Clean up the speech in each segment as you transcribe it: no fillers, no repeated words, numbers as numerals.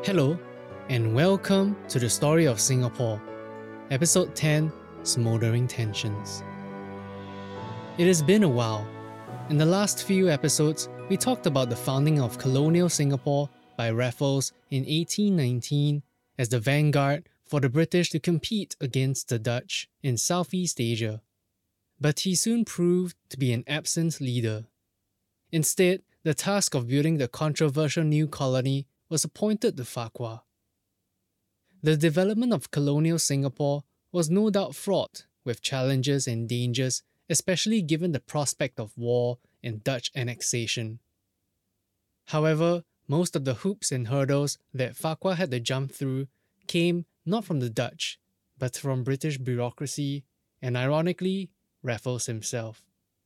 Hello, and welcome to the Story of Singapore, Episode 10 Smoldering Tensions. It has been a while. In the last few episodes, we talked about the founding of colonial Singapore by Raffles in 1819 as the vanguard for the British to compete against the Dutch in Southeast Asia. But he soon proved to be an absent leader. Instead, the task of building the controversial new colony was appointed to Farquhar. The development of colonial Singapore was no doubt fraught with challenges and dangers, especially given the prospect of war and Dutch annexation. However, most of the hoops and hurdles that Farquhar had to jump through came not from the Dutch, but from British bureaucracy and, ironically, Raffles himself.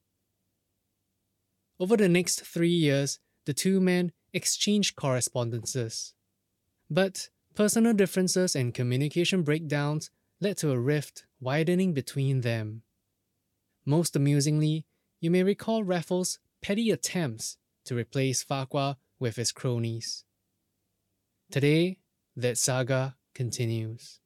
Over the next 3 years, the two men exchanged correspondences. But personal differences and communication breakdowns led to a rift widening between them. Most amusingly, you may recall Raffles' petty attempts to replace Farquhar with his cronies. Today, that saga continues.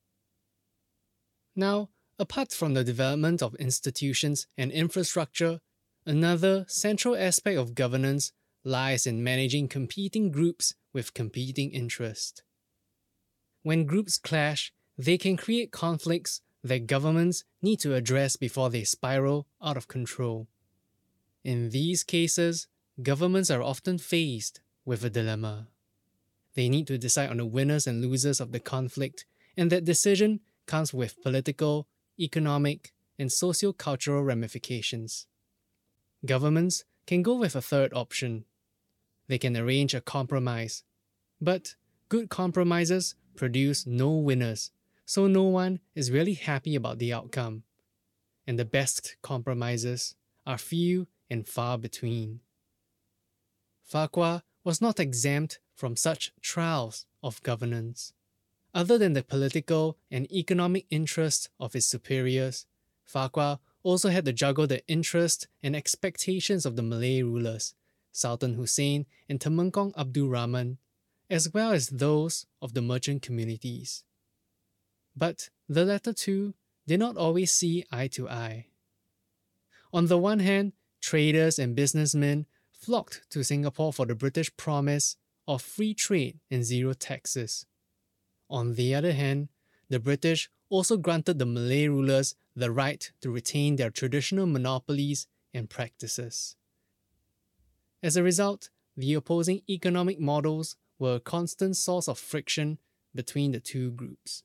Now, apart from the development of institutions and infrastructure, another central aspect of governance lies in managing competing groups with competing interests. When groups clash, they can create conflicts that governments need to address before they spiral out of control. In these cases, governments are often faced with a dilemma. They need to decide on the winners and losers of the conflict, and that decision comes with political, economic, and socio-cultural ramifications. Governments can go with a third option. They can arrange a compromise. But good compromises produce no winners, so no one is really happy about the outcome. And the best compromises are few and far between. Farquhar was not exempt from such trials of governance. Other than the political and economic interests of his superiors, Farquhar also had to juggle the interests and expectations of the Malay rulers, Sultan Hussein and Temengkong Abdul Rahman, as well as those of the merchant communities. But the latter two did not always see eye to eye. On the one hand, traders and businessmen flocked to Singapore for the British promise of free trade and zero taxes. On the other hand, the British also granted the Malay rulers the right to retain their traditional monopolies and practices. As a result, the opposing economic models were a constant source of friction between the two groups.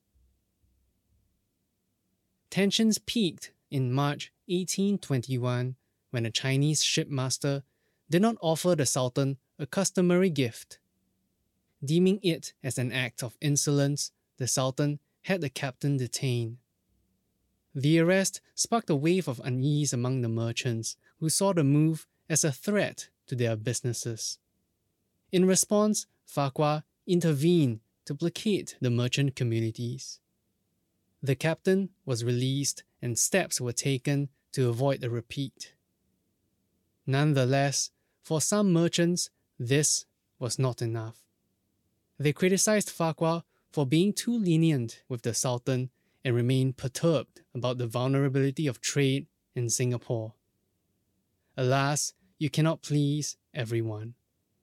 Tensions peaked in March 1821 when a Chinese shipmaster did not offer the Sultan a customary gift. Deeming it as an act of insolence, the Sultan had the captain detained. The arrest sparked a wave of unease among the merchants, who saw the move as a threat to their businesses. In response, Farquhar intervened to placate the merchant communities. The captain was released and steps were taken to avoid a repeat. Nonetheless, for some merchants, this was not enough. They criticized Farquhar for being too lenient with the Sultan and remained perturbed about the vulnerability of trade in Singapore. Alas, you cannot please everyone.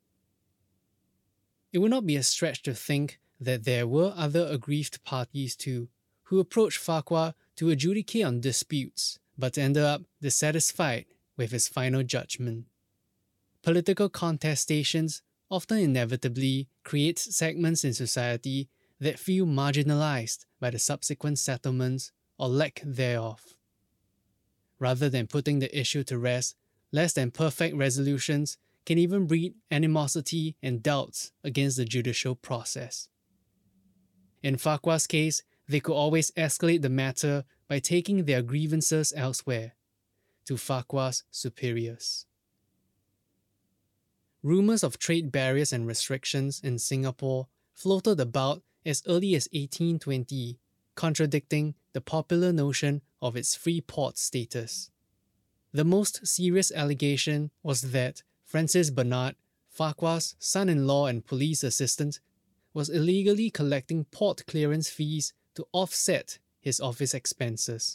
It would not be a stretch to think that there were other aggrieved parties too, who approached Farquhar to adjudicate on disputes, but ended up dissatisfied with his final judgment. Political contestations often inevitably create segments in society that feel marginalized by the subsequent settlements or lack thereof. Rather than putting the issue to rest, less than perfect resolutions can even breed animosity and doubts against the judicial process. In Farquhar's case, they could always escalate the matter by taking their grievances elsewhere, to Farquhar's superiors. Rumours of trade barriers and restrictions in Singapore floated about as early as 1820, contradicting the popular notion of its free port status. The most serious allegation was that Francis Bernard, Farquhar's son-in-law and police assistant, was illegally collecting port clearance fees to offset his office expenses.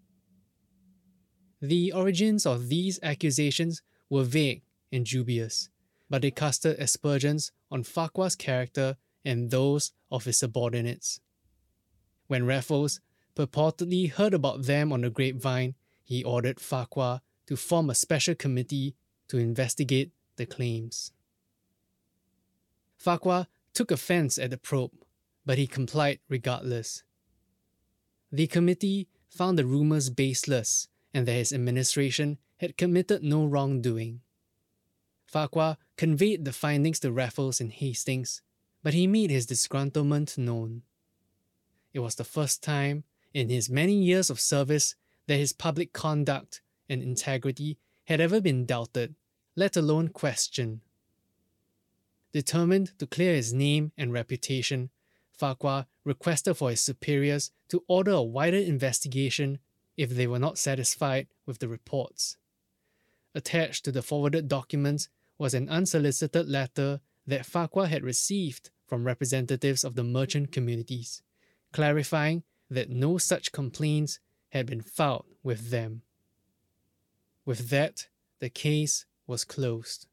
The origins of these accusations were vague and dubious, but they casted aspersions on Farquhar's character and those of his subordinates. When Raffles purportedly heard about them on the grapevine, he ordered Farquhar to form a special committee to investigate the claims. Farquhar took offense at the probe, but he complied regardless. The committee found the rumors baseless and that his administration had committed no wrongdoing. Farquhar conveyed the findings to Raffles in Hastings, but he made his disgruntlement known. It was the first time in his many years of service that his public conduct and integrity had ever been doubted, let alone questioned. Determined to clear his name and reputation, Farquhar requested for his superiors to order a wider investigation if they were not satisfied with the reports. Attached to the forwarded documents was an unsolicited letter that Farquhar had received from representatives of the merchant communities, clarifying that no such complaints had been filed with them. With that, the case was closed.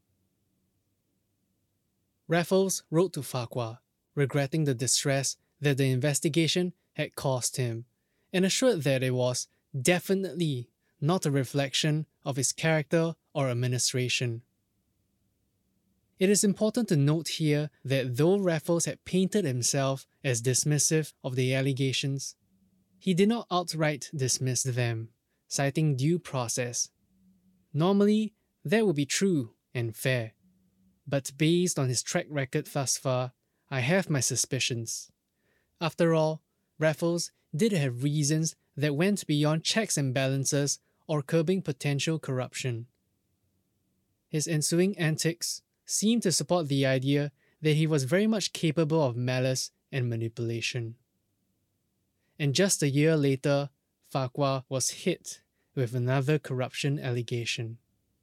Raffles wrote to Farquhar, regretting the distress that the investigation had caused him, and assured that it was definitely not a reflection of his character or administration. It is important to note here that though Raffles had painted himself as dismissive of the allegations, he did not outright dismiss them, citing due process. Normally, that would be true and fair, but based on his track record thus far, I have my suspicions. After all, Raffles did have reasons that went beyond checks and balances or curbing potential corruption. His ensuing antics seemed to support the idea that he was very much capable of malice and manipulation. And just a year later, Farquhar was hit with another corruption allegation.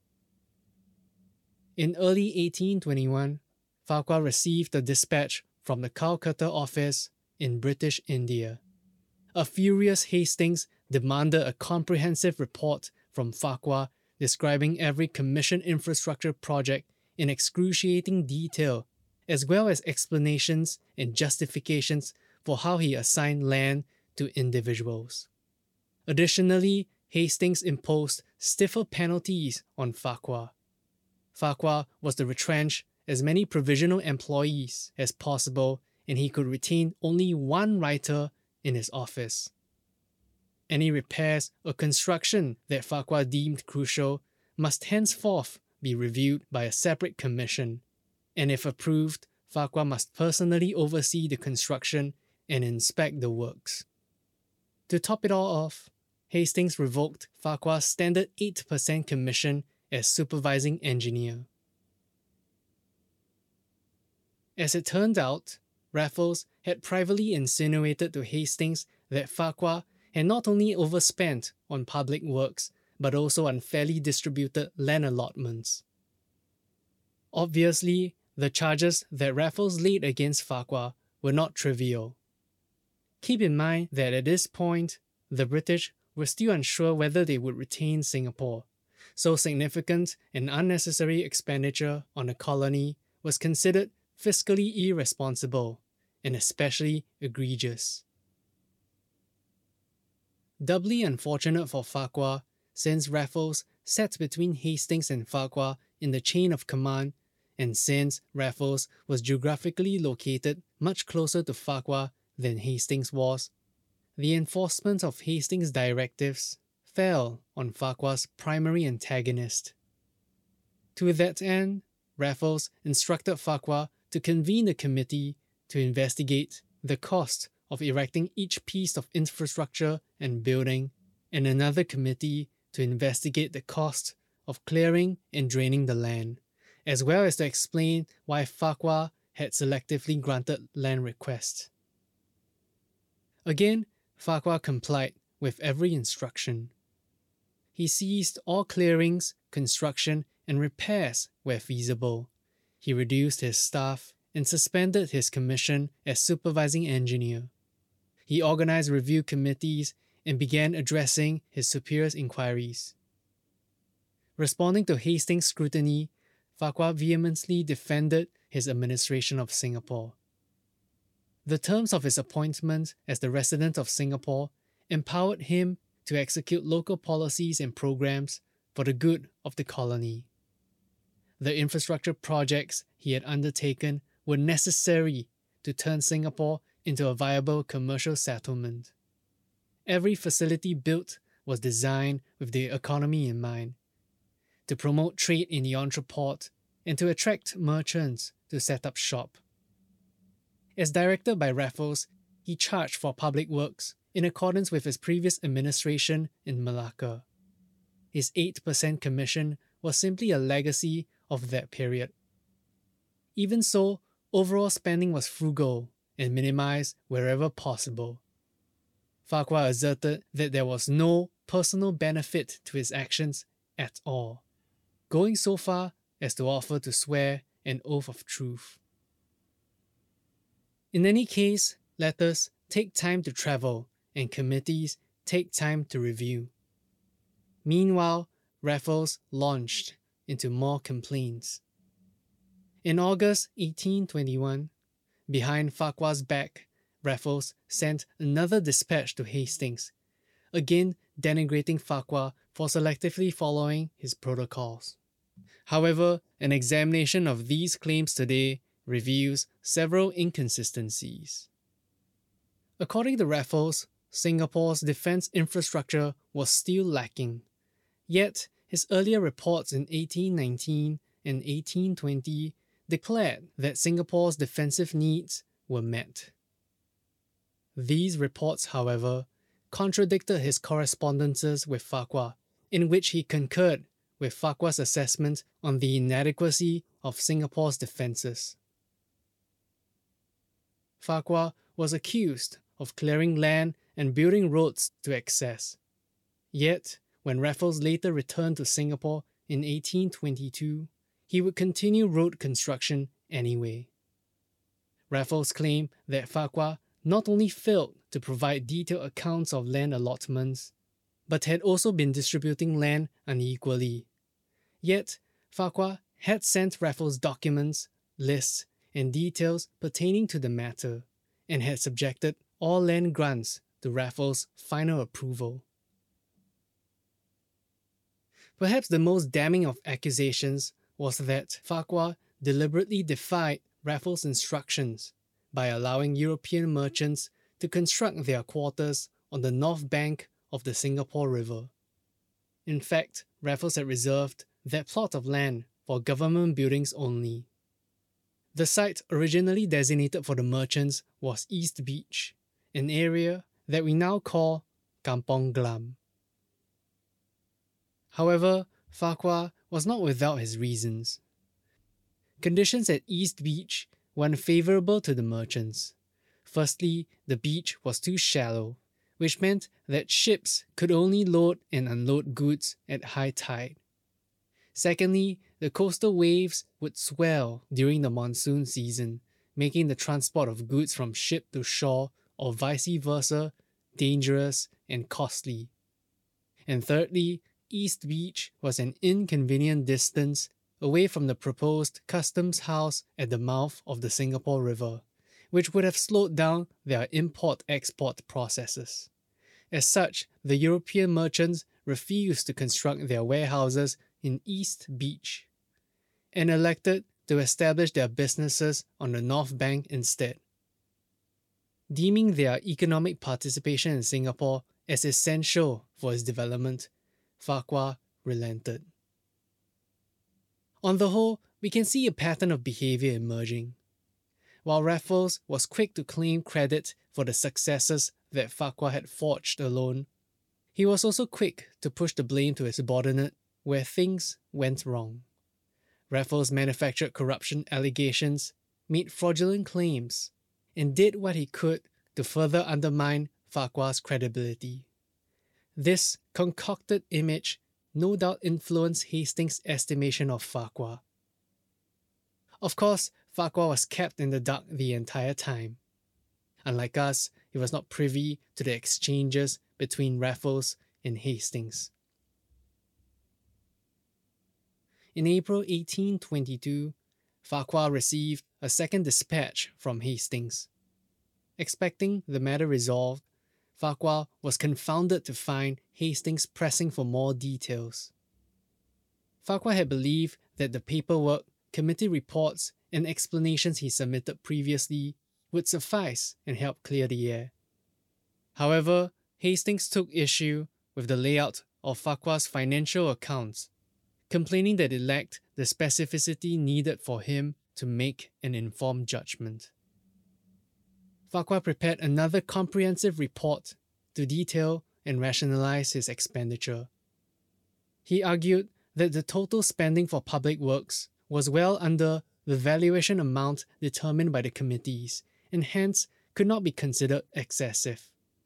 In early 1821, Farquhar received a dispatch from the Calcutta office in British India. A furious Hastings demanded a comprehensive report from Farquhar describing every commissioned infrastructure project in excruciating detail, as well as explanations and justifications for how he assigned land to individuals. Additionally, Hastings imposed stiffer penalties on Farquhar. Farquhar was to retrench as many provisional employees as possible, and he could retain only one writer in his office. Any repairs or construction that Farquhar deemed crucial must henceforth be reviewed by a separate commission, and if approved, Farquhar must personally oversee the construction and inspect the works. To top it all off, Hastings revoked Farquhar's standard 8% commission as supervising engineer. As it turned out, Raffles had privately insinuated to Hastings that Farquhar had not only overspent on public works, but also unfairly distributed land allotments. Obviously, the charges that Raffles laid against Farquhar were not trivial. Keep in mind that at this point, the British were still unsure whether they would retain Singapore, so significant and unnecessary expenditure on the colony was considered fiscally irresponsible and especially egregious. Doubly unfortunate for Farquhar, since Raffles sat between Hastings and Farquhar in the chain of command, and since Raffles was geographically located much closer to Farquhar than Hastings was, the enforcement of Hastings' directives fell on Farquhar's primary antagonist. To that end, Raffles instructed Farquhar to convene a committee to investigate the cost of erecting each piece of infrastructure and building, and another committee to investigate the cost of clearing and draining the land, as well as to explain why Farquhar had selectively granted land requests. Again, Farquhar complied with every instruction. He ceased all clearings, construction, and repairs where feasible. He reduced his staff and suspended his commission as supervising engineer. He organized review committees and began addressing his superiors' inquiries. Responding to Hastings' scrutiny, Farquhar vehemently defended his administration of Singapore. The terms of his appointment as the resident of Singapore empowered him to execute local policies and programs for the good of the colony. The infrastructure projects he had undertaken were necessary to turn Singapore into a viable commercial settlement. Every facility built was designed with the economy in mind, to promote trade in the entrepôt and to attract merchants to set up shop. As directed by Raffles, he charged for public works in accordance with his previous administration in Malacca. His 8% commission was simply a legacy of that period. Even so, overall spending was frugal and minimized wherever possible. Farquhar asserted that there was no personal benefit to his actions at all, going so far as to offer to swear an oath of truth. In any case, letters take time to travel and committees take time to review. Meanwhile, Raffles launched into more complaints. In August 1821, behind Farquhar's back, Raffles sent another dispatch to Hastings, again denigrating Farquhar for selectively following his protocols. However, an examination of these claims today reveals several inconsistencies. According to Raffles, Singapore's defence infrastructure was still lacking, yet his earlier reports in 1819 and 1820 declared that Singapore's defensive needs were met. These reports, however, contradicted his correspondences with Farquhar, in which he concurred with Farquhar's assessment on the inadequacy of Singapore's defences. Farquhar was accused of clearing land and building roads to excess. Yet, when Raffles later returned to Singapore in 1822, he would continue road construction anyway. Raffles claimed that Farquhar not only failed to provide detailed accounts of land allotments, but had also been distributing land unequally. Yet, Farquhar had sent Raffles documents, lists, and details pertaining to the matter, and had subjected all land grants to Raffles' final approval. Perhaps the most damning of accusations was that Farquhar deliberately defied Raffles' instructions by allowing European merchants to construct their quarters on the north bank of the Singapore River. In fact, Raffles had reserved that plot of land for government buildings only. The site originally designated for the merchants was East Beach, an area that we now call Kampong Glam. However, Farquhar was not without his reasons. Conditions at East Beach were unfavourable to the merchants. Firstly, the beach was too shallow, which meant that ships could only load and unload goods at high tide. Secondly, the coastal waves would swell during the monsoon season, making the transport of goods from ship to shore or vice versa dangerous and costly. And thirdly, East Beach was an inconvenient distance away from the proposed customs house at the mouth of the Singapore River, which would have slowed down their import-export processes. As such, the European merchants refused to construct their warehouses in East Beach and elected to establish their businesses on the North Bank instead. Deeming their economic participation in Singapore as essential for its development, Farquhar relented. On the whole, we can see a pattern of behaviour emerging. While Raffles was quick to claim credit for the successes that Farquhar had forged alone, he was also quick to push the blame to his subordinate where things went wrong. Raffles manufactured corruption allegations, made fraudulent claims, and did what he could to further undermine Farquhar's credibility. This concocted image no doubt influenced Hastings' estimation of Farquhar. Of course, Farquhar was kept in the dark the entire time. Unlike us, he was not privy to the exchanges between Raffles and Hastings. In April 1822, Farquhar received a second dispatch from Hastings. Expecting the matter resolved, Farquhar was confounded to find Hastings pressing for more details. Farquhar had believed that the paperwork, committee reports, and explanations he submitted previously would suffice and help clear the air. However, Hastings took issue with the layout of Farquhar's financial accounts, complaining that it lacked the specificity needed for him to make an informed judgment. Farquhar prepared another comprehensive report to detail and rationalize his expenditure. He argued that the total spending for public works was well under the valuation amount determined by the committees and hence could not be considered excessive.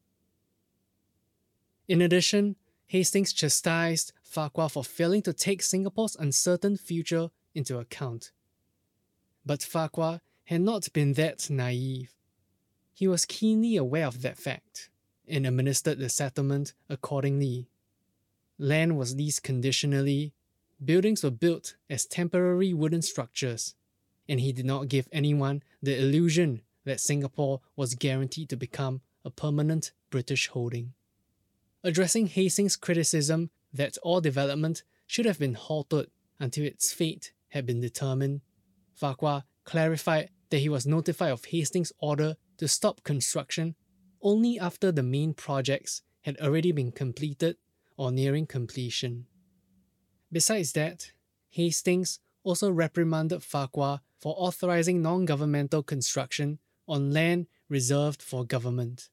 In addition, Hastings chastised Farquhar for failing to take Singapore's uncertain future into account. But Farquhar had not been that naive. He was keenly aware of that fact and administered the settlement accordingly. Land was leased conditionally, buildings were built as temporary wooden structures, and he did not give anyone the illusion that Singapore was guaranteed to become a permanent British holding. Addressing Hastings' criticism that all development should have been halted until its fate had been determined, Farquhar clarified that he was notified of Hastings' order to stop construction only after the main projects had already been completed or nearing completion. Besides that, Hastings also reprimanded Farquhar for authorizing non-governmental construction on land reserved for government.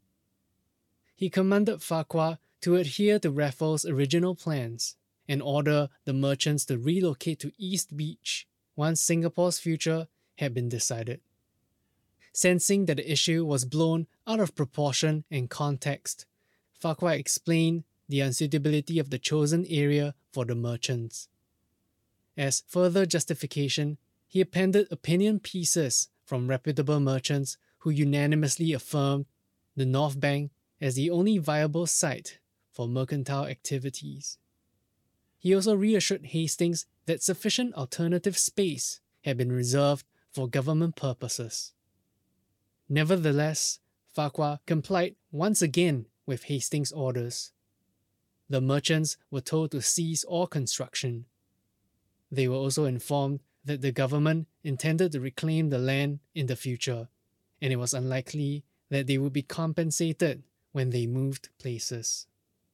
He commanded Farquhar to adhere to Raffles' original plans and order the merchants to relocate to East Beach once Singapore's future had been decided. Sensing that the issue was blown out of proportion and context, Farquhar explained the unsuitability of the chosen area for the merchants. As further justification, he appended opinion pieces from reputable merchants who unanimously affirmed the North Bank as the only viable site for mercantile activities. He also reassured Hastings that sufficient alternative space had been reserved for government purposes. Nevertheless, Farquhar complied once again with Hastings' orders. The merchants were told to cease all construction. They were also informed that the government intended to reclaim the land in the future, and it was unlikely that they would be compensated when they moved places.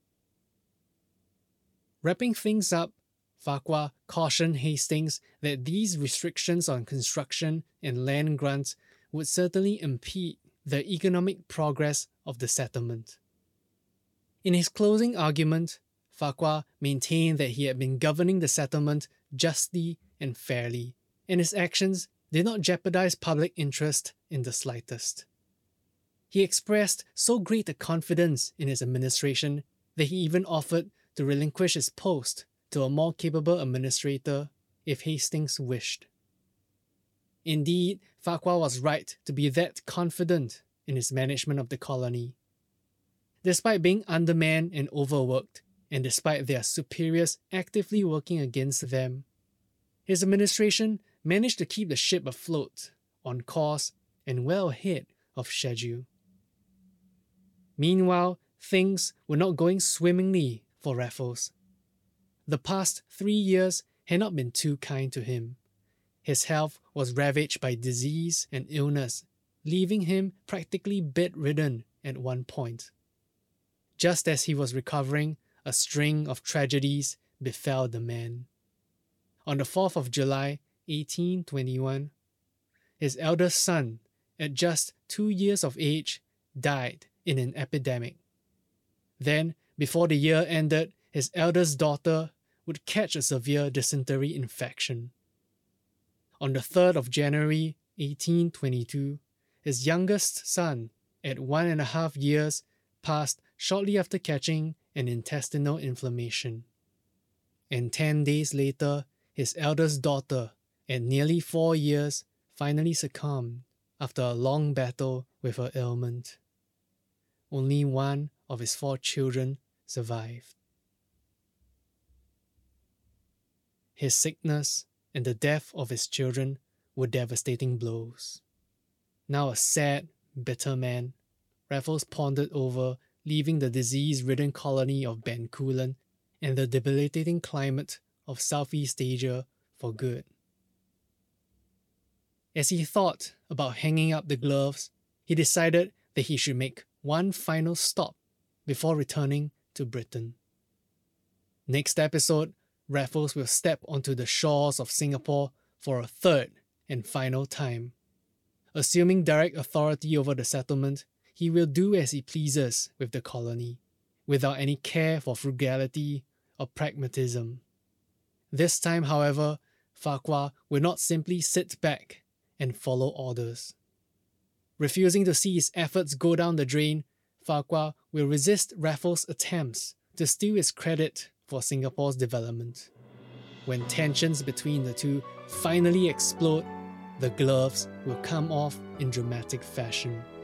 Wrapping things up, Farquhar cautioned Hastings that these restrictions on construction and land grants would certainly impede the economic progress of the settlement. In his closing argument, Farquhar maintained that he had been governing the settlement justly and fairly, and his actions did not jeopardize public interest in the slightest. He expressed so great a confidence in his administration that he even offered to relinquish his post to a more capable administrator if Hastings wished. Indeed, Farquhar was right to be that confident in his management of the colony. Despite being undermanned and overworked, and despite their superiors actively working against them, his administration managed to keep the ship afloat, on course, and well ahead of schedule. Meanwhile, things were not going swimmingly for Raffles. The past 3 years had not been too kind to him. His health was ravaged by disease and illness, leaving him practically bedridden at one point. Just as he was recovering, a string of tragedies befell the man. On the 4th of July, 1821, his eldest son, at just 2 years of age, died in an epidemic. Then, before the year ended, his eldest daughter would catch a severe dysentery infection. On the 3rd of January, 1822, his youngest son, at 1.5 years, passed shortly after catching an intestinal inflammation. And 10 days later, his eldest daughter, at nearly 4 years, finally succumbed after a long battle with her ailment. Only one of his 4 children survived. His sickness and the death of his children were devastating blows. Now a sad, bitter man, Raffles pondered over leaving the disease-ridden colony of Bencoolen and the debilitating climate of Southeast Asia for good. As he thought about hanging up the gloves, he decided that he should make one final stop before returning to Britain. Next episode, Raffles will step onto the shores of Singapore for a third and final time. Assuming direct authority over the settlement, he will do as he pleases with the colony, without any care for frugality or pragmatism. This time, however, Farquhar will not simply sit back and follow orders. Refusing to see his efforts go down the drain, Farquhar will resist Raffles' attempts to steal his credit for Singapore's development. When tensions between the two finally explode, the gloves will come off in dramatic fashion.